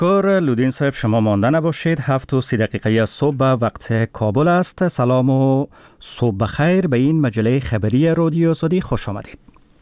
تشکر لودین صاحب، شما مانده نباشید. 7:30 صبح وقت کابل است. سلام و صبح بخیر به این مجله خبری رادیو آزادی خوش آمدید.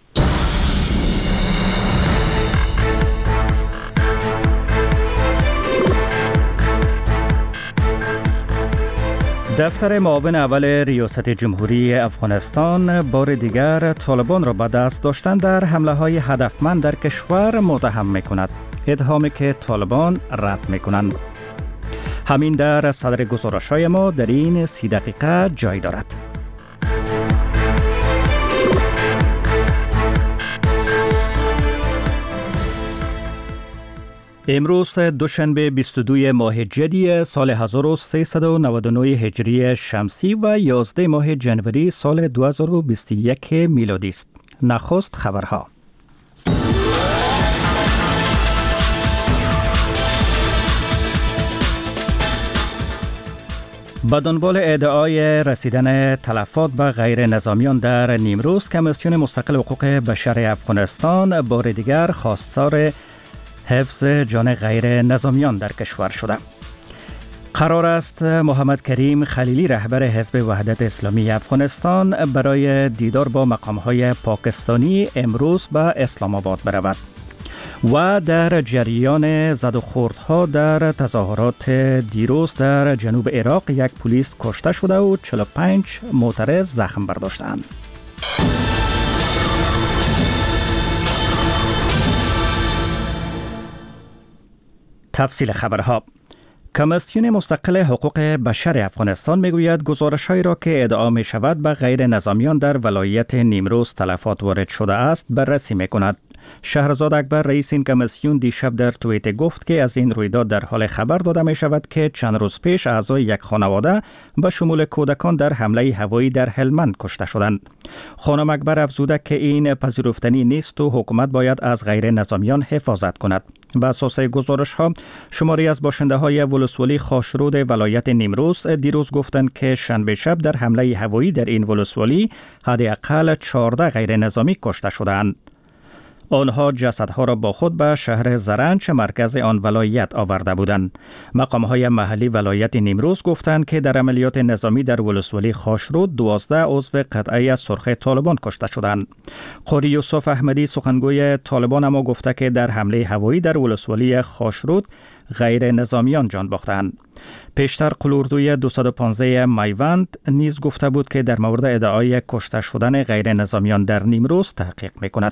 دفتر معاون اول ریاست جمهوری افغانستان بار دیگر طالبان را به دست داشتن در حمله های هدفمند در کشور متهم می‌کند. اتهامی که طالبان رد می‌کنند. همین در صدر گزارش‌های ما در این 30 دقیقه جای دارد. امروز دوشنبه 22 ماه جدی سال 1399 هجری شمسی و 11 ماه جنوری سال 2021 میلادی است. نخست خبرها. به دنبال ادعای رسیدن تلفات به غیر نظامیان در نیمروز، کمیسیون مستقل حقوق بشر افغانستان بار دیگر خواستار حفظ جان غیر نظامیان در کشور شده. قرار است محمد کریم خلیلی رهبر حزب وحدت اسلامی افغانستان برای دیدار با مقام‌های پاکستانی امروز به اسلام آباد برود. و در جریان زد و خوردها در تظاهرات دیروز در جنوب عراق، یک پلیس کشته شده و 45 معترض زخم برداشتند. تفصیل خبرها. کمیسیون مستقل حقوق بشر افغانستان میگوید گزارش‌هایی را که ادعا می شود به غیر نظامیان در ولایت نیمروز تلفات وارد شده است بررسی میکند. شهرزاد اکبر رئیس این کمیسیون دیشب در توییت گفت که از این رویداد در حال خبر داده می شود که چند روز پیش اعضای یک خانواده به شمول کودکان در حمله هوایی در هلمند کشته شدند. خانم اکبر افزوده که این پذیرفتنی نیست و حکومت باید از غیر نظامیان حفاظت کند. بر اساس گزارش ها، شماری از باشنده های ولسوالی خاشرود ولایت نیمروز دیروز گفتند که شنبه شب در حمله هوایی در این ولسوالی حداقل 14 غیر نظامی کشته شدند. آنها جسدها را با خود به شهر زرنج مرکز آن ولایت آورده بودند. مقام‌های محلی ولایت نیمروز گفتند که در عملیات نظامی در ولسوالی خاشرود 12 عضو قطعه سرخ طالبان کشته شدند. قاری یوسف احمدی سخنگوی طالبان اما گفته که در حمله هوایی در ولسوالی خاشرود غیر نظامیان جان باختند. پیشتر قلوردوی 215 میوند نیز گفته بود که در مورد ادعای کشته شدن غیر نظامیان در نیمروز تحقیق می‌کند.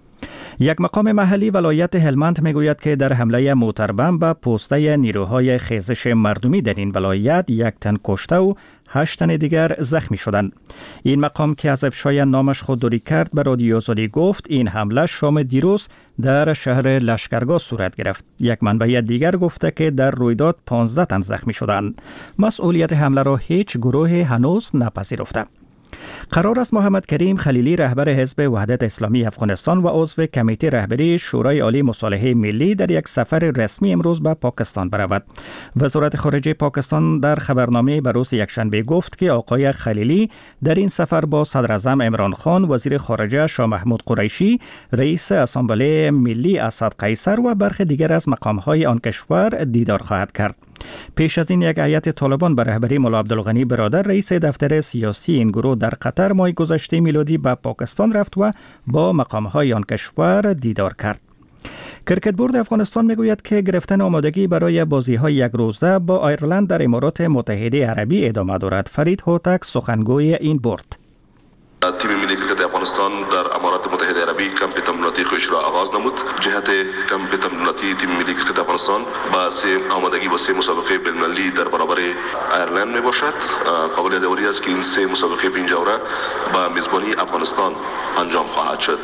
یک مقام محلی ولایت هلمند میگوید که در حمله موتربم به پوسته نیروهای خیزش مردمی در این ولایت 1 تن کشته و 8 تن دیگر زخمی شدند. این مقام که از افشای نامش خودداری کرد به رادیو آزادی گفت این حمله شام دیروز در شهر لشکرگاه صورت گرفت. یک منبع دیگر گفته که در رویداد 15 تن زخمی شدند. مسئولیت حمله را هیچ گروه هنوز نپذیرفته. قرار است محمد کریم خلیلی رهبر حزب وحدت اسلامی افغانستان و عضو کمیته رهبری شورای عالی مصالحه ملی در یک سفر رسمی امروز به پاکستان برود. وزارت خارجه پاکستان در خبرنامه به روز یکشنبه گفت که آقای خلیلی در این سفر با صدر اعظم عمران خان، وزیر خارجه شاه محمود قریشی، رئیس اسامبله ملی اسد قیصر و برخی دیگر از مقام‌های آن کشور دیدار خواهد کرد. پیش از این یک هیئت طالبان به رهبری مولا عبدالغنی برادر رئیس دفتر سیاسی این گروه در قطر ماه گذشته میلادی به پاکستان رفت و با مقام‌های آن کشور دیدار کرد. کرکت بورد افغانستان میگوید که گرفتن آمادگی برای بازی‌های یک روزه با آیرلند در امارات متحده عربی ادامه دارد. فرید هوتک سخنگوی این بورد: تیم ملی کرکت افغانستان در امارات متحده عربی کمپ تمریناتی خودش را آغاز نمود. جهت کمپ تمریناتی تیم ملی کرکت افغانستان آمادگی با 3 مسابقه بین‌المللی در برابر آیرلند می باشد. قابل یادآوری است که این 3 مسابقه پنجاوره با میزبانی افغانستان انجام خواهد شد.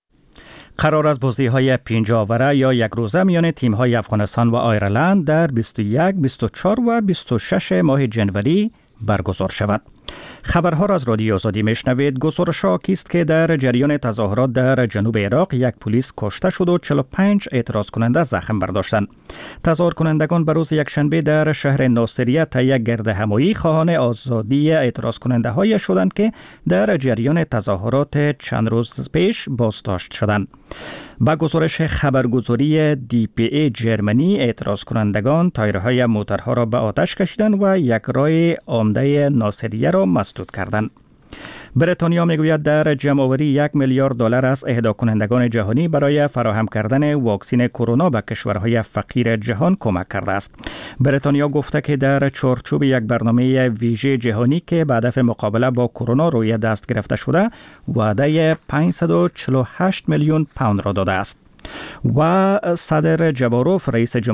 قرار است بازی‌های 5 آوره یا یک روزه میان تیم‌های افغانستان و آیرلند در 21، 24 و 26 ماه جنوری برگزار شود. خبرها را از رادیو آزادی میشنوید. گزارش آکی است که در جریان تظاهرات در جنوب عراق یک پلیس کشته شد و 45 اعتراض کننده زخم برداشتند. تظاهر کنندگان به روز یکشنبه در شهر ناصریه طی یک گردهمایی خواهان آزادی اعتراض کننده های شدند که در جریان تظاهرات چند روز پیش بازداشت شدند. با گزارش خبرگزاری DPA جرمنی، اعتراض کنندگان تایرهای موترها را به آتش کشیدند و یک راه عمده ناصریه را مسدود کردند. بریتانیا میگوید در جمع‌آوری 1 میلیارد دلار از اهدا کنندگان جهانی برای فراهم کردن واکسن کرونا به کشورهای فقیر جهان کمک کرده است. بریتانیا گفته که در چارچوب یک برنامه ویژه جهانی که به هدف مقابله با کرونا روی دست گرفته شده، وعده 548 میلیون پوند را داده است. و صدر جباروف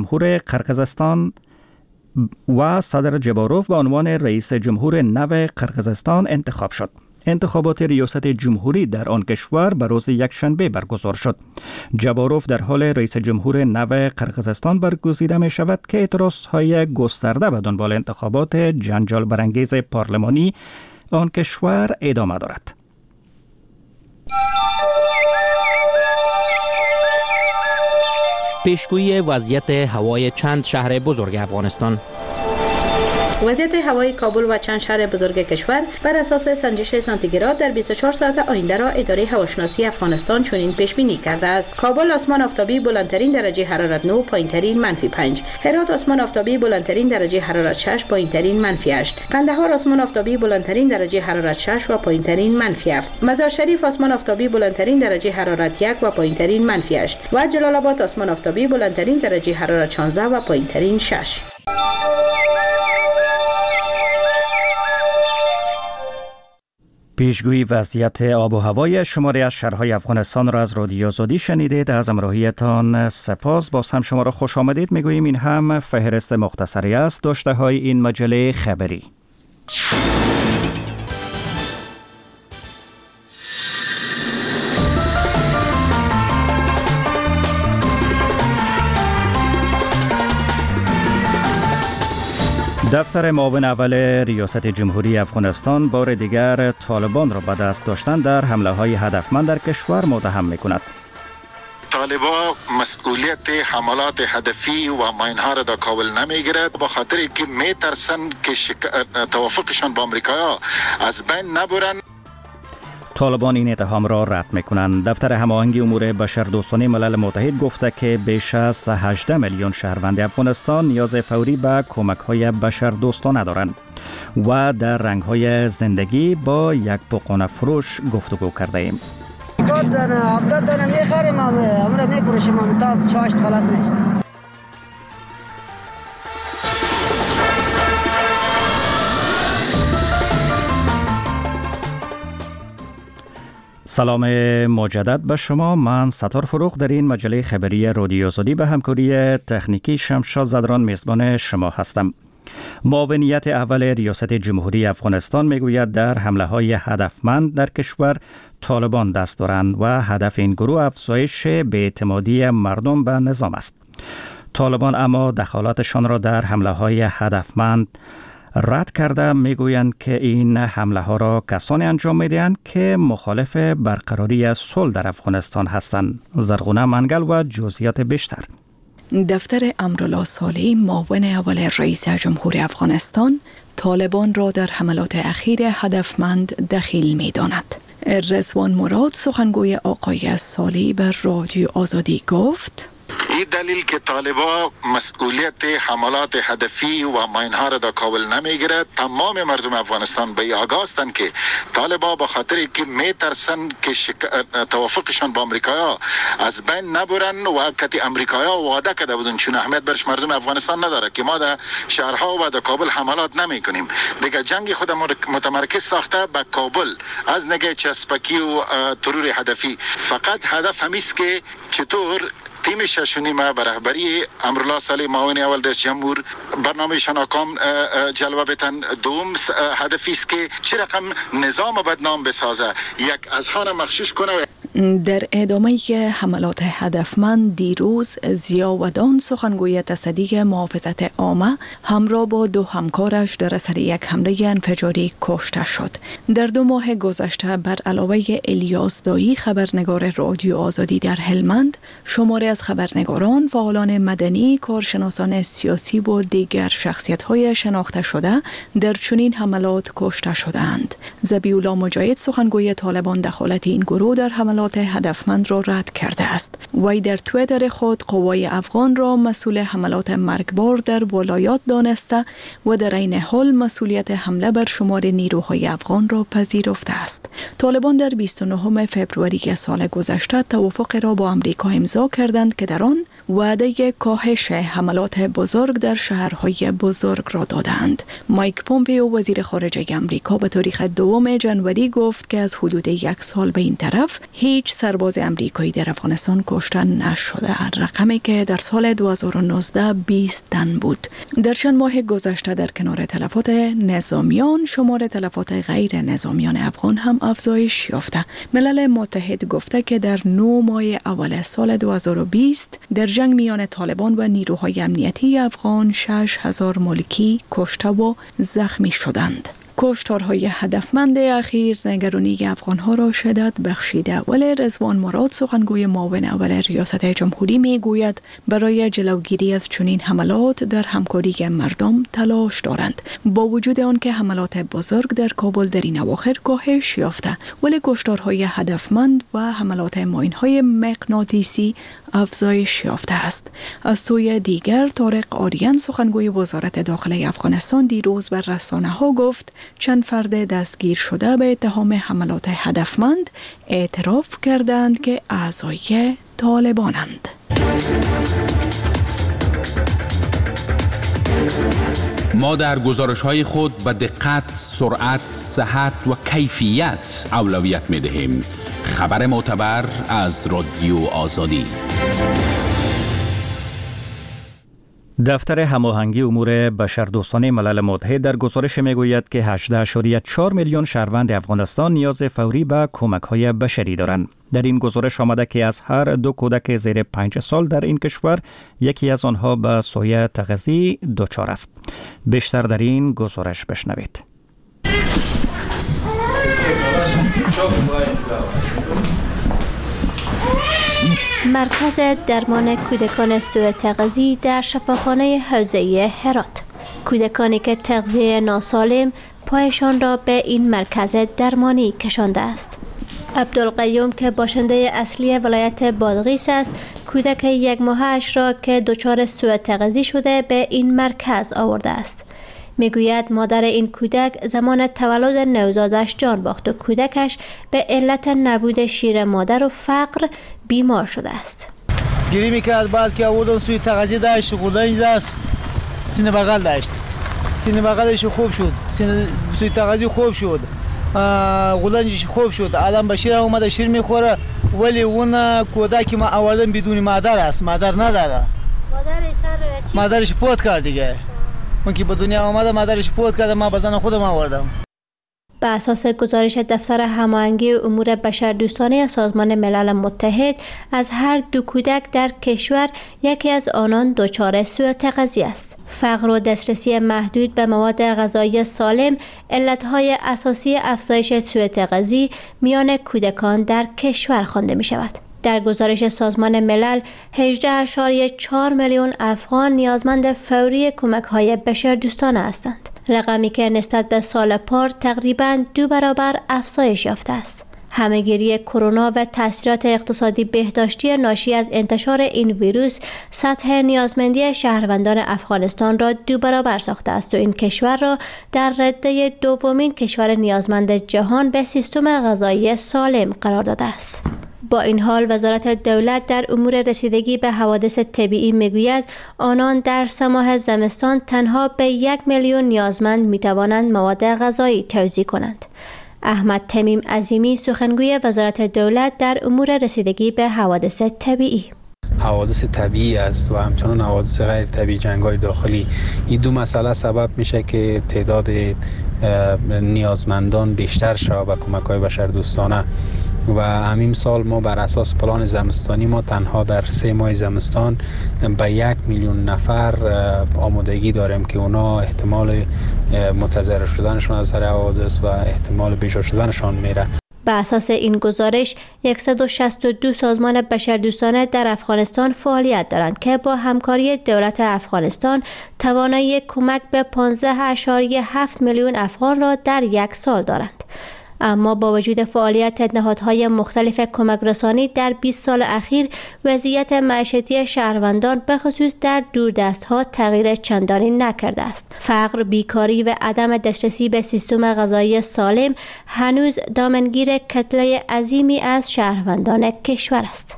به عنوان رئیس جمهور نو قرقیزستان انتخاب شد. انتخابات ریاست جمهوری در آن کشور به روز یکشنبه برگزار شد. جباروف در حال رئیس جمهور نو قرقیزستان برگزیده می شود که اعتراضهای گسترده به دنبال انتخابات جنجال برانگیز پارلمانی آن کشور ادامه دارد. پیشگویی وضعیت هوای چند شهر بزرگ افغانستان. وضعیت هوای کابل و چند شهر بزرگ کشور بر اساس سنجش سانتیگراد در 24 ساعت آینده را اداره هواشناسی افغانستان چنین پیش بینی کرده است. کابل آسمان آفتابی بلندترین درجه حرارت 9، پایینترین -5. هرات آسمان آفتابی بلندترین درجه حرارت 6، پایینترین -8. قندهار آسمان آفتابی بلندترین درجه حرارت 6 و پایینترین -7. مزار شریف آسمان آفتابی بلندترین درجه حرارت 1 و پایینترین -8 و جلال آباد آسمان آفتابی بلندترین درجه حرارت 16 و پایینترین 6. پیشگویی وضعیت آب و هوای شماری از شهرهای افغانستان را از رادیو آزادی شنیدید. از همراهیتان سپاس. باز هم شما را خوش آمدید میگوییم. این هم فهرست مختصری است داشته های این مجله خبری. دفتر معاون اول ریاست جمهوری افغانستان بار دیگر طالبان را به دست داشتن در حمله های هدفمند در کشور متهم می‌کند. طالبان مسئولیت حملات هدفی و ماینها را در کابل نمیگیرد، با خاطری که میترسن که توافقشان با امریکا از بین نبرن. طالبان این اتهام را رد می‌کنند. دفتر هماهنگی امور بشردوستانه ملل متحد گفته که بیش از 18 میلیون شهروند افغانستان نیاز فوری به کمک‌های بشردوستانه دارند و در رنگ‌های زندگی با یک بقانه فروش گفتگو کرده ایم. 70 دانه می‌خریم، امروز می‌فروشیم تا 6 خلاص میشه. سلام مجدد به شما. من ستار فروغ در این مجله خبری رادیو آزادی به همکاری تکنیکی شمشاد زدران میزبان شما هستم. معاونیت اول ریاست جمهوری افغانستان میگوید در حمله های هدفمند در کشور طالبان دست دارند و هدف این گروه افزایش بی‌اعتمادی مردم به نظام است. طالبان اما دخالتشان را در حمله های هدفمند رد کرده میگویند که این حمله ها را کسانی انجام میدهند که مخالف برقراری صلح در افغانستان هستند. زرغونه منگل و جزئیات بیشتر. دفتر امرالله صالحی معاون اول رئیس جمهور افغانستان طالبان را در حملات اخیر هدفمند دخیل می‌داند. رضوان مراد سخنگوی آقای صالحی بر رادیو آزادی گفت: این دلیل که طالبان مسئولیت حملات هدفی و ماینها را در کابل نمیگیرد. تمام مردم افغانستان به آگاه هستند که طالبان به خاطری که میترسن که توافقشان با امریکا از بین نبرن و کتی امریکا وعده کرده بودن، چون اهمیت برش مردم افغانستان نداره که ما در شهرها و در کابل حملات نمی کنیم. دیگه جنگ خود متمرکز ساخته به کابل از نگه چسبکی و ترور هدفی. فقط هدف همیست که چطور تیم ششونی ما به رهبری امرالله صالحی معاون اول رئیس جمهور برنامه‌شان کام جلوه بتن. دوم هدفی است که چه رقم نظام بدنام بسازه، یک اذهان مغشوش کنه. در ادامه حملات هدفمند دیروز ضیا ودان سخنگوی تصدی محافظت عامه همراه با 2 همکارش در اثر یک حمله انفجاری کشته شد. در 2 ماه گذشته بر علاوه الیاس دایی خبرنگار رادیو آزادی در هلمند، شماری از خبرنگاران، فعالان مدنی، کارشناسان سیاسی و دیگر شخصیت‌های شناخته شده در چنین حملات کشته شدند. ذبیح‌الله مجاهد سخنگوی طالبان دخالت این گروه در حملات هدفمند را رد کرده است. وی در توییتر خود قوای افغان را مسئول حملات مرگبار در ولایات دانسته و در این حال مسئولیت حمله بر شمار نیروهای افغان را پذیرفته است. طالبان در 29 فوریه سال گذشته توافق را با آمریکا امضا کردند که در آن وعده کاهش حملات بزرگ در شهرهای بزرگ را دادند. مایک پومپیو وزیر خارجه آمریکا به تاریخ 2 ژانویه گفت که از حدود 1 سال به این طرف هیچ سرباز آمریکایی در افغانستان کشته نشده، رقمی که در سال 2019 20 تن بود. در چند ماه گذشته در کنار تلفات نظامیان، شمار تلفات غیر نظامیان افغان هم افزایش یافته. ملل متحد گفته که در 9 ماه اول سال 2020 در جنگ میان طالبان و نیروهای امنیتی افغان 6000 ملکی کشته و زخمی شدند. کشتارهای هدفمند اخیر نگرانی افغانها را شدت بخشیده، ولی رضوان مراد سخنگوی معاون اول ریاست جمهوری میگوید برای جلوگیری از چنین حملات در همکاری مردم تلاش دارند. با وجود آنکه حملات بزرگ در کابل در این اواخر کاهش یافته، ولی کشتارهای هدفمند و حملات ماینهای مغناطیسی افزایش یافته است. از سوی دیگر طارق آریان سخنگوی وزارت داخله افغانستان دیروز بر رسانه‌ها گفت چند فرد دستگیر شده به اتهام حملات هدفمند اعتراف کردند که اعضای طالبانند. ما در گزارش‌های خود به دقت، سرعت، صحت و کیفیت اولویت می‌دهیم. خبر معتبر از رادیو آزادی. دفتر هماهنگی امور بشردوستانه ملل متحد در گزارش میگوید که 18.4 میلیون شهروند افغانستان نیاز فوری به کمک‌های بشری دارند. در این گزارش آمده که از هر 2 کودک زیر 5 سال در این کشور یکی از آنها به سویه تغذی دچار است. بیشتر در این گزارش بشنوید. مرکز درمان کودکان سوء تغذیه در شفاخانه حوزه هرات. کودکانی که تغذیه ناسالم پایشان را به این مرکز درمانی کشانده است. عبدالقیوم که باشنده اصلی ولایت بادغیس است، کودک 1 ماهش را که دچار سوء تغذیه شده به این مرکز آورده است. میگوید مادر این کودک زمان تولد نوزادش جان باخت و کودکش به علت نبود شیر مادر و فقر بیمار شده است. گیری میکرد، بعد که آوردن سوی تغذیه داشت، غدنج داشت، سینه بغل داشت، سینه بغلش خوب شد، سوی تغذیه خوب شد، غدنجش خوب شد. الان به شیر اومده، شیر میخوره، ولی اون کودکی ما آوردن بدون مادر است، مادر نداره. مادرش فوت کرد دیگه. اون که به دنیا آمده مادرش فوت کرده، ما بزن خودم آوردم. به اساس گزارش دفتر هماهنگی امور بشردوستانه سازمان ملل متحد، از هر 2 کودک در کشور یکی از آنان دچار سوء تغذیه است. فقر و دسترسی محدود به مواد غذایی سالم علتهای اساسی افزایش سوء تغذیه میان کودکان در کشور خوانده می شود. در گزارش سازمان ملل 18.4 میلیون افغان نیازمند فوری کمک‌های بشردوستانه هستند. رقمی که نسبت به سال پار تقریباً 2 برابر افزایش یافته است. همه‌گیری کرونا و تاثیرات اقتصادی بهداشتی ناشی از انتشار این ویروس سطح نیازمندی شهروندان افغانستان را 2 برابر ساخته است و این کشور را در رده 2مین کشور نیازمند جهان به سیستم غذایی سالم قرار داده است. با این حال وزارت دولت در امور رسیدگی به حوادث طبیعی میگوید آنان در 3 ماه زمستان تنها به 1 میلیون نیازمند میتوانند مواد غذایی توزیع کنند. احمد تمیم عظیمی سخنگوی وزارت دولت در امور رسیدگی به حوادث طبیعی: حوادث طبیعی است و همچنان حوادث غیر طبیعی، جنگ‌های داخلی، این 2 مسئله سبب میشه که تعداد نیازمندان بیشتر شود و کمک‌های بشردوستانه و همین سال ما بر اساس پلان زمستانی ما تنها در 3 ماه زمستان به 1 میلیون نفر آمادگی داریم که اونا احتمال متضرر شدنشان از هر حوادث و احتمال بیشتر شدنشان میره. بر اساس این گزارش 162 سازمان بشردوستانه در افغانستان فعالیت دارند که با همکاری دولت افغانستان توانایی کمک به 15.7 میلیون افغان را در 1 سال دارند. اما با وجود فعالیت نهادهای مختلف کمک رسانی در 20 سال اخیر، وضعیت معیشتی شهروندان به خصوص در دوردست‌ها تغییر چندانی نکرده است. فقر، بیکاری و عدم دسترسی به سیستم غذایی سالم هنوز دامنگیر کتله عظیمی از شهروندان کشور است.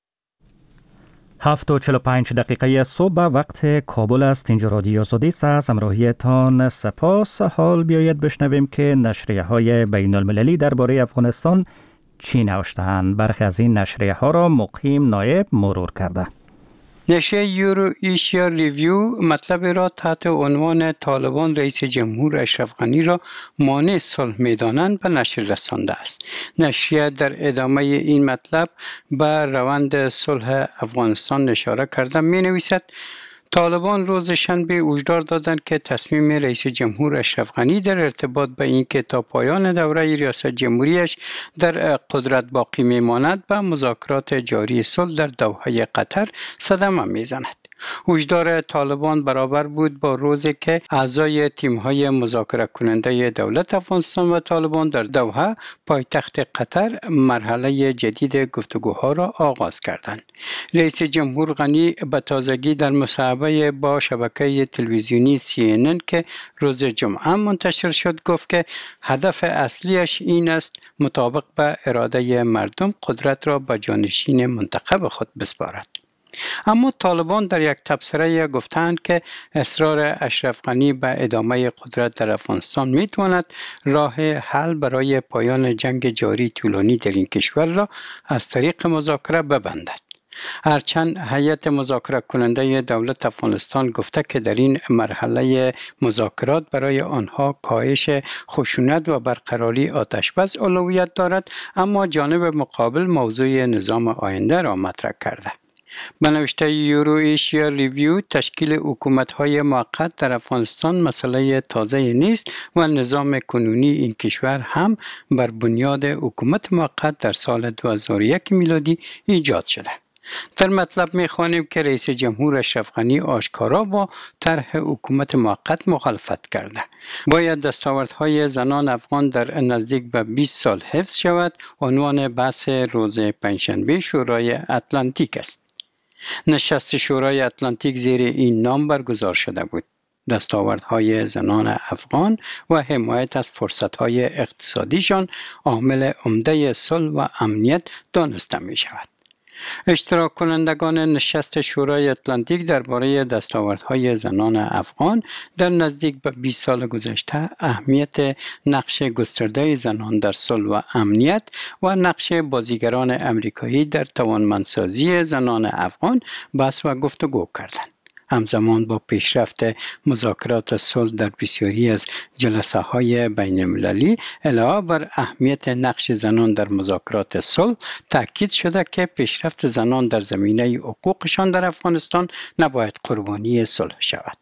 7:45 صبح وقت کابل است. اینجا رادیو آزادی است. از همراهیتان سپاس. حال بیاید بشنویم که نشریه های بین المللی درباره افغانستان چی نوشته‌اند. برخی از این نشریه ها را مقیم نایب مرور کرده. نشریه یورو ایشیا ریویو مطلب را تحت عنوان طالبان رئیس جمهور اشرف غنی را مانع صلح می‌دانند به نشر رسانده است. نشریه در ادامه این مطلب به روند صلح افغانستان اشاره کرده می‌نویسد طالبان روز شنبه هشدار دادند که تصمیم رئیس جمهور اشرف غنی در ارتباط به اینکه تا پایان دوره ریاست جمهوریش در قدرت باقی میماند به مذاکرات جاری صلح در دوحه قطر صدمه میزند. هشدار طالبان برابر بود با روزی که اعضای تیم‌های مذاکره کننده دولت افغانستان و طالبان در دوحه پایتخت قطر مرحله جدید گفتگوها را آغاز کردند. رئیس جمهور غنی به تازگی در مصاحبه با شبکه تلویزیونی CNN که روز جمعه منتشر شد گفت که هدف اصلیش این است مطابق به اراده مردم قدرت را به جانشین منتخب خود بسپارد. اما طالبان در یک تبصره گفتند که اصرار اشرف غنی به ادامه قدرت در افغانستان میتواند راه حل برای پایان جنگ جاری طولانی در این کشور را از طریق مذاکره ببندد. هرچند هیئت مذاکره کننده دولت افغانستان گفته که در این مرحله مذاکرات برای آنها کاهش خشونت و برقراری آتشبس اولویت دارد، اما جانب مقابل موضوع نظام آینده را مطرح کرده. به نوشته یورو ایشیا ریویو تشکیل حکومت‌های موقت در افغانستان مسئله تازه نیست و نظام کنونی این کشور هم بر بنیاد حکومت موقت در سال 2001 میلادی ایجاد شده. در مطلب می‌خوانیم که رئیس جمهور اشرف غنی آشکارا با طرح حکومت موقت مخالفت کرده. باید دستاوردهای زنان افغان در نزدیک به 20 سال حفظ شود. عنوان بحث روز پنجشنبه شورای اتلانتیک است. نشست شورای اتلانتیک زیر این نام برگزار شده بود. دستاوردهای زنان افغان و حمایت از فرصتهای اقتصادیشان عامل عمده صلح و امنیت دانسته می شود. اشتراک کنندگان نشست شورای اتلانتیک درباره دستاوردهای زنان افغان در نزدیک به 20 سال گذشته، اهمیت نقش گسترده زنان در صلح و امنیت و نقش بازیگران امریکایی در توانمندسازی زنان افغان بحث و گفتگو کردند. همزمان با پیشرفت مذاکرات صلح در بسیاری از جلسه‌های بین‌المللی، علاوه بر اهمیت نقش زنان در مذاکرات صلح، تاکید شده که پیشرفت زنان در زمینه حقوقشان در افغانستان نباید قربانی صلح شود.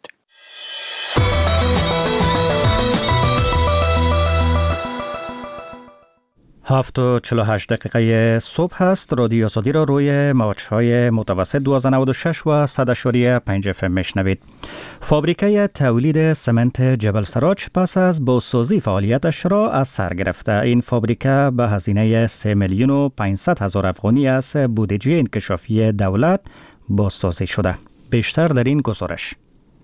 7:48 صبح است. رادیو آزادی را روی موج‌های متوسط 1296 و 100.5 FM میشنوید. فابریکه تولید سمنت جبل سراج پس از بازسازی فعالیتش را از سر گرفته. این فابریکه به هزینه 3,500,000 افغانی از بودجه انکشافی دولت بازسازی شده. بیشتر در این گزارش.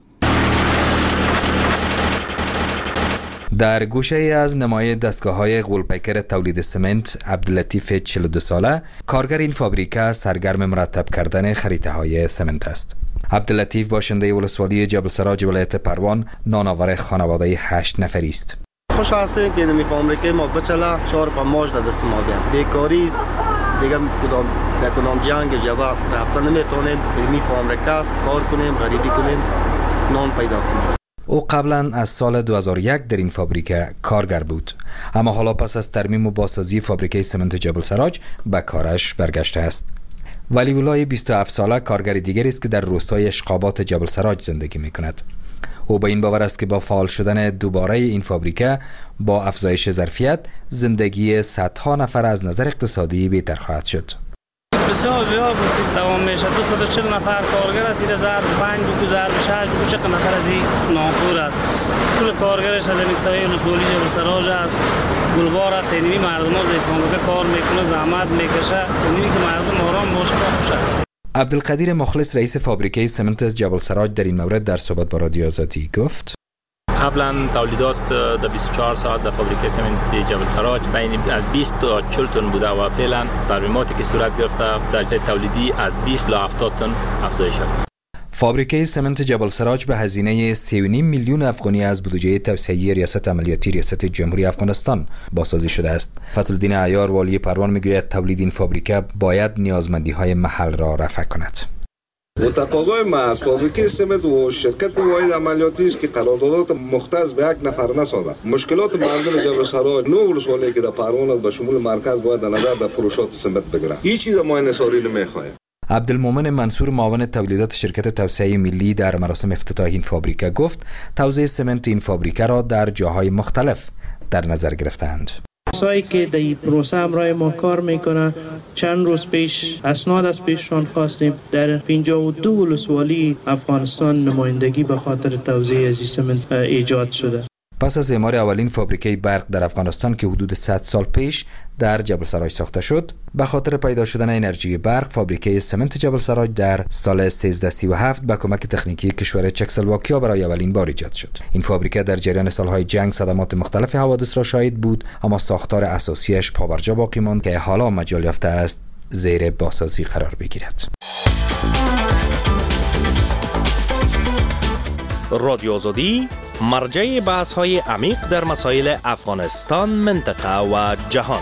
در گوشه ای از نمای دستگاه‌های غول‌پیکر تولید سمنت، عبداللطیف 42 ساله کارگر این فابریکه سرگرم مرتب کردن خریطه‌های سمنت است. عبداللطیف باشنده ولسوالی جبل سراج ولایت پروان، نانآور خانواده 8 نفری است. خوش هستیم که این فابریکه ما بچلا 4 ماش در دست ما بیان. بیکاری است دیگه کدام جنگ جواب رفتن نمیتونیم. این فابریکه کار کنیم، غریبی کنیم، نان پیدا کنیم. او قبلا از سال 2001 در این فابریکه کارگر بود، اما حالا پس از ترمیم و بازسازی فابریکه سمنت جبل سراج به کارش برگشته است. ولیولای 27 ساله کارگر دیگری است که در روستای اشقابات جبل سراج زندگی می کند. او به این باور است که با فعال شدن دوباره این فابریکه با افزایش ظرفیت زندگی صدها نفر از نظر اقتصادی بهتر خواهد شد. بسیار زیاد بود، تمام میشه 240 نفر کارگر است، این ضرب 5 بگو ضرب 6 بگو چقدر نفر از این ناپور است. کل کارگرش از این سایه رسولی جبل سراج است، گلبار است، اینی مردم ها زیفانگه کار میکنه، زحمت میکشه، اینی که مردم آرام باشه خوش است. عبدالقدیر مخلص رئیس فابریکه سمنت جبل سراج در این مورد در صحبت با رادیو آزادی گفت: قبلا تولیدات در 24 ساعت در فابریکه سمنت جبل سراج بین از 20 تا 40 تن بوده و فعلا ترمیماتی که صورت گرفته ظرفیت تولیدی از 20 تا 70 تن افزایش یافته. فابریکه سمنت جبل سراج به هزینه 3.5 میلیون افغانی از بودجه توسعه ریاست عملیاتی ریاست جمهوری افغانستان بازسازی شده است. فضلالدین عیار والی پروان میگوید تولید این فابریکه باید نیازمندی‌های محل را رفع کند. تقاضای ما از فابریکه سمنت و شرکت واحد عملیاتی است که قراردادات مختص به یک نفر نسازد. مشکلات مردم جبل سراج نو ولسوالی که در پروان به شمول مرکز باید در نظر در فروشات سمنت بگیرد. هیچ چیز ما انحصاری نمیخواهیم. عبدالمومن منصور معاون تولیدات شرکت توسعه ملی در مراسم افتتاح این فابریکه گفت توزیع سمنت این فابریکه را در جاهای مختلف در نظر گرفتند. کسایی که در این پروسه همراه ما کار میکنه، چند روز پیش اسناد از پیششان خواستیم، در 52 ولسوالی افغانستان نمایندگی به خاطر توزیع از سمنت ایجاد شده. پس از اعمار اولین فابریکه برق در افغانستان که حدود 100 سال پیش در جبل سراج ساخته شد، به خاطر پیدا شدن انرژی برق فابریکه سمنت جبل سراج در سال 1337 با کمک تکنیکی کشور چکسلواکیا برای اولین بار ایجاد شد. این فابریکه در جریان سالهای جنگ صدمات مختلف حوادث را شاهد بود، اما ساختار اساسیش پابرجا باقی ماند که حالا مجال یافته است زیر بازسازی قرار بگیرد. رادیو آزادی مرجع بحث‌های عمیق در مسائل افغانستان، منطقه و جهان.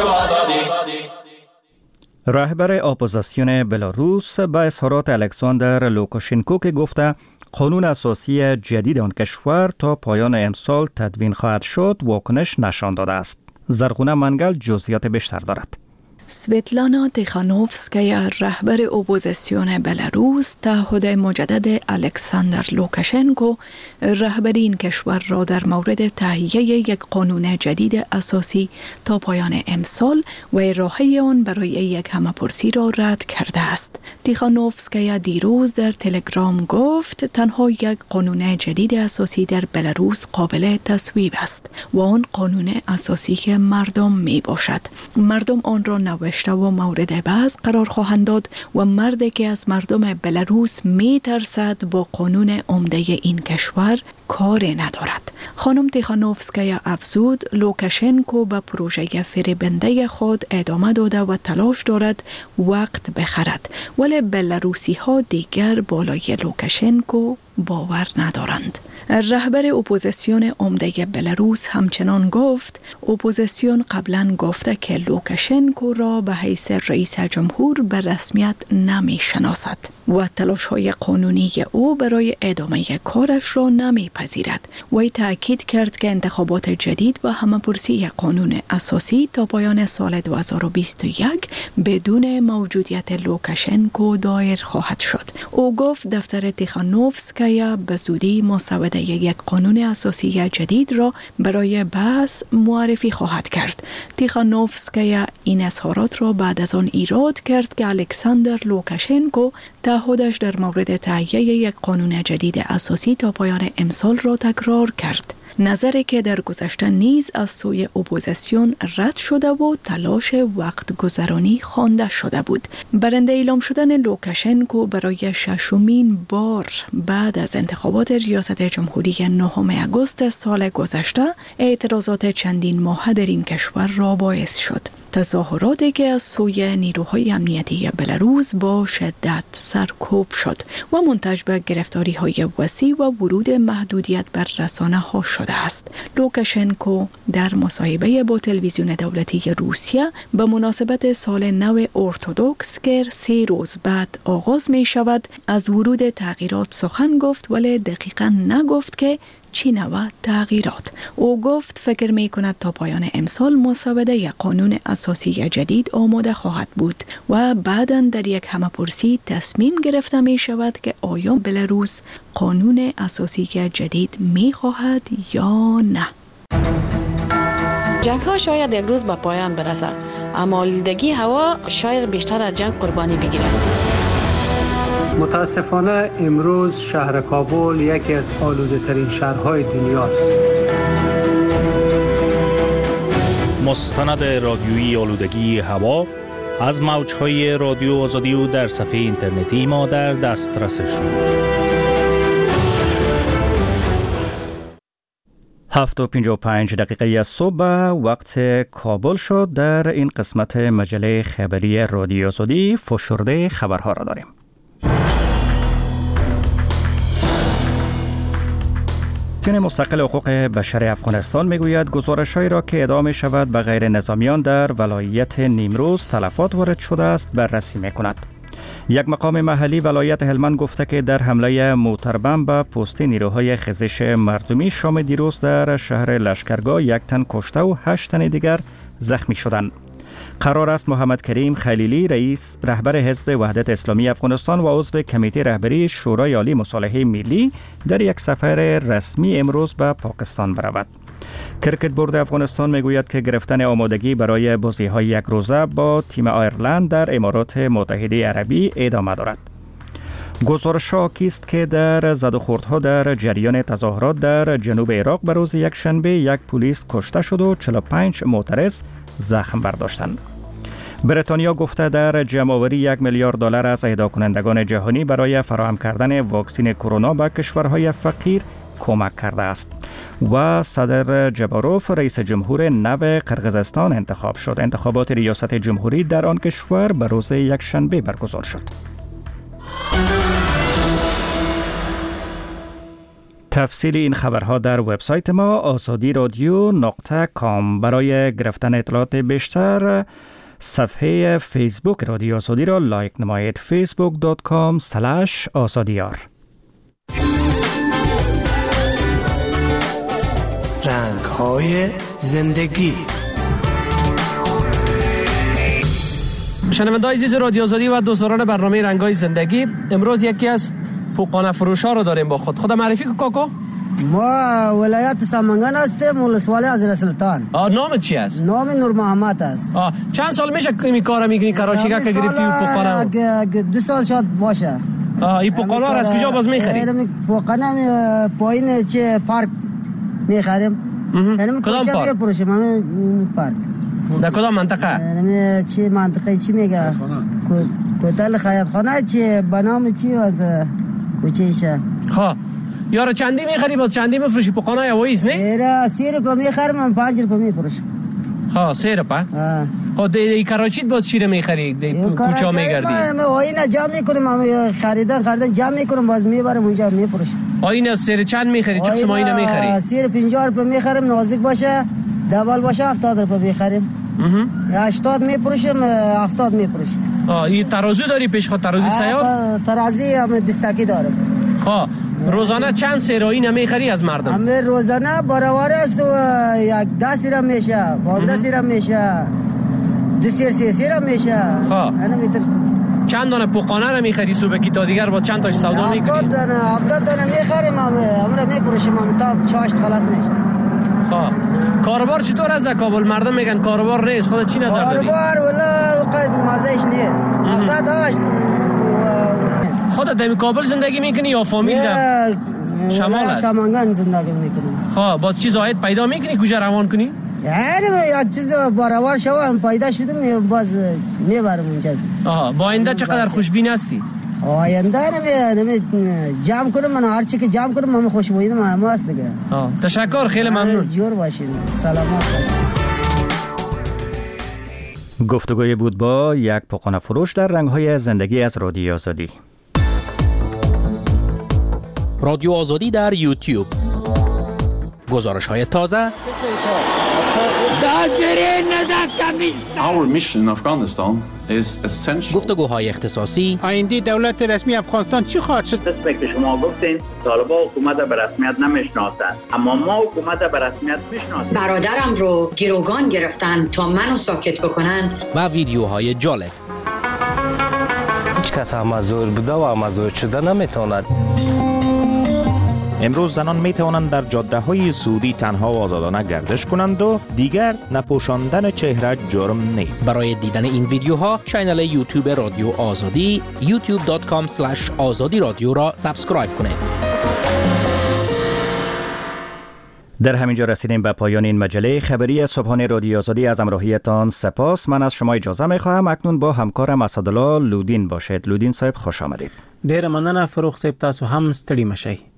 رهبر اپوزیسیون بلاروس به اظهارات الکساندر لوکاشنکو که گفته قانون اساسی جدید آن کشور تا پایان امسال تدوین خواهد شد واکنش نشان داده است. زرغونه منگل جزئیات بیشتر دارد. سویتلانا تیخانوفسکایا رهبر اپوزیسیون بلاروس تعهد مجدد الکساندر لوکاشنکو رهبری این کشور را در مورد تهیه یک قانون جدید اساسی تا پایان امسال و ارائه آن برای یک همه‌پرسی را رد کرده است. تیخانوفسکایا دیروز در تلگرام گفت تنها یک قانون جدید اساسی در بلاروس قابل تصویب است و آن قانون اساسی که مردم می باشد. مردم آن را نوشته و مورد بحث قرار خواهند داد و مردی که از مردم بلاروس می ترسد با قانون عمده این کشور کاری ندارد. خانم تیخانوفسکایا افزود لوکاشنکو به پروژه فریبنده خود ادامه داده و تلاش دارد وقت بخرد، ولی بلاروسی ها دیگر بالای لوکاشنکو باور ندارند. رهبر اپوزیسیون عمده بلاروس همچنان گفت اپوزیسیون قبلا گفته که لوکاشنکو را به حیث رئیس جمهور به رسمیت نمی شناسد و تلاش های قانونی او برای ادامه کارش را نمی پذیرد. وی تأکید کرد که انتخابات جدید و همه‌پرسی قانون اساسی تا پایان سال 2021 بدون موجودیت لوکاشنکو دایر خواهد شد. او گفت دفتر تیخانوفسکایا به زودی مسوده یک قانون اساسی جدید را برای بحث معرفی خواهد کرد. تیخانوفسکایا این اظهارات را بعد از آن ایراد کرد که الکساندر لوکاشنکو تعهدش در مورد تهیه یک قانون جدید اساسی تا پایان امسال را تکرار کرد. نظری که در گذشته نیز از سوی اپوزیسیون رد شده و تلاش وقت گذرانی خوانده شده بود. برنده اعلام شدن لوکاشنکو برای ششمین بار بعد از انتخابات ریاست جمهوری 9 آگوست سال گذشته اعتراضات چندین ماه در این کشور را باعث شد. تظاهراتی که از سوی نیروهای امنیتی بلاروس با شدت سرکوب شد و منتج به گرفتاری های وسیع و ورود محدودیت بر رسانه ها شده است. لوکاشنکو در مصاحبه با تلویزیون دولتی روسیه به مناسبت سال نو ارتدوکس که 3 روز بعد آغاز می شود از ورود تغییرات سخن گفت، ولی دقیقاً نگفت که چی نوع تغییرات. او گفت فکر می کند تا پایان امسال مسوده قانون اساسی جدید آماده خواهد بود و بعداً در یک همه‌پرسی تصمیم گرفته می شود که آیا بلاروس قانون اساسی جدید می خواهد یا نه. جنگ ها شاید یک روز به پایان برسد، اما آلودگی هوا شاید بیشتر از جنگ قربانی بگیرد. متاسفانه امروز شهر کابل یکی از آلوده ترین شهرهای دنیاست. مستند رادیویی آلودگی هوا از موجهای رادیو آزادی و در صفحه اینترنتی ما در دسترس شما. 7:55 صبح وقت کابل شد. در این قسمت مجله خبری رادیو آزادی فشرده خبرها را داریم. تیم مستقل حقوق بشر افغانستان میگوید گزارش‌هایی را که ادعا می شود به غیر نظامیان در ولایت نیمروز تلفات وارد شده است بررسی می‌کند. یک مقام محلی ولایت هلمند گفته که در حمله موتربم به پستی نیروهای خیزش مردمی شام دیروز در شهر لشکرگاه 1 تن کشته و 8 تن دیگر زخمی شدند. قرار است محمد کریم خلیلی رهبر حزب وحدت اسلامی افغانستان و عضو کمیته رهبری شورای عالی مصالحه ملی در یک سفر رسمی امروز به پاکستان برود. کرکت بورد افغانستان میگوید که گرفتن آمادگی برای بازی‌های 1 روزه با تیم آیرلند در امارات متحده عربی ادامه دارد. گزارش‌ها حاکی که در زد و خوردها در جریان تظاهرات در جنوب عراق به روز یکشنبه 1 پلیس کشته شد و 45 معترض زخم برداشتند. بریتانیا گفته در جمع‌آوری $1 میلیارد از اهدا کنندگان جهانی برای فراهم کردن واکسن کرونا به کشورهای فقیر کمک کرده است. و صدر جباروف رئیس جمهور نو قرقیزستان انتخاب شد. انتخابات ریاست جمهوری در آن کشور به روز یکشنبه برگزار شد. تفصیل این خبرها در وبسایت ما azadi.radio.com. برای گرفتن اطلاعات بیشتر صفحه فیسبوک رادیو آزادی را لایک نمایید. facebook.com/azadiyar. رنگ‌های زندگی. شنونده‌های عزیز رادیو آزادی و دوستداران برنامه رنگ‌های زندگی، امروز یکی از پوقانه فروش‌ها رو داریم با خود معرفی کن کاکا. ما ولایت سامانگان هستیم، ولسوالی حضرت سلطان. نام چی است؟ نام نور محمد است. چند سال میشه این کارو میکنی کراچی که گرفتی و پوقانه؟ 2 سال شد باشه. این پوقانه رو از کجا باز میخری؟ این پوقانه پایین چه پارک میخریم. یعنی کدام پارک؟ میفروشیم همین پارک. در کدام منطقه؟ یعنی چی منطقه چی میگه؟ کوتل خیاط خانه چی به نام چی از کوچه‌شه. خب یارو چندی میخری با چندی میفروشی پوقانه هواییست نه؟ ایرا 3 روپیه میخرم، من 5 روپیه میفروشم. ها 3 روپیه؟ خب دی کراچیت باز چی رو میخری؟ دی کوچه میگردی؟ ما آینه جمع میکنیم، خریدن جمع میکنیم، باز میبرم اونجا میفروشم. آینه سر چند میخری؟ چه قسم آینه میخری؟ سر 50 روپیه میخریم، نازک باشه، دبل باشه 70 روپیه میخریم. 80 میفروشیم، 70 میفروشیم. این ترازو داری پیش خود ترازو سیار؟ ترازی هم دستکی دارم. خب روزانه چند سر آینه میخری از مردم؟ همه روزانه برابر است و 10 سر میشه، 12 سر میشه، 2 سر 3 سر میشه. خب چند دانه پوقانه رو میخری صبح کی تا دیگر با چند تاش سودا میکنی؟ 70 دانه میخریم، همرا میفروشیم، تا 6 خلاص میشه. خب کاروبار چطور از کابل؟ مردم میگن کاروبار نیست، خودت چی نظر داری؟ کاروبار ولی وقت مزهش نیست، مقصد داشت. خودت در کابل زندگی میکنی یا فامیل در شمال است؟ سامانگان زندگی میکنم. خب باز چیز آید پیدا میکنی کجا روان کنی؟ یعنی یک چیز برابر شوم پیدا شدم باز میبرم اونجا. با آینده چقدر خوشبین هستی؟ آینده نمی جمع کنم، من هر چی که جمع کنم من خوشبینم، ما هست دیگه. تشکر، خیلی ممنون. جور باشین، سلامت باشین. گفتگوی بود با یک پقانه فروش در رنگ‌های زندگی از رادیو آزادی. رادیو آزادی در یوتیوب. گزارش‌های تازه. Our mission in Afghanistan is essential. گفتگوهای اختصاصی. آینده دولت رسمی افغانستان چی خواهد شد؟ قسمی که شما گفتین طالبان حکومت به رسمیت نمیشناسند، اما ما حکومت به رسمیت میشناسیم. برادرم رو گروگان گرفتن تا منو ساکت بکنن. و ویدیوهای جالب. هیچ کس مزور بوده و مزور شده نمیتواند. امروز زنان می توانند در جاده‌های سعودی تنها و آزادانه گردش کنند و دیگر نپوشاندن چهره جرم نیست. برای دیدن این ویدیوها کانال یوتیوب رادیو آزادی youtube.com/azadi radio را سابسکرایب کنید. در همینجا رسیدیم به پایان این مجله خبری صبحانه رادیو آزادی. از همراهیتان سپاس. من از شما اجازه می‌خواهم اکنون با همکارم اسدالله لودین باشید. لودین صاحب خوش آمدید. ډیر مننه فروغ صاحب، تاسو هم ستړي مشئ.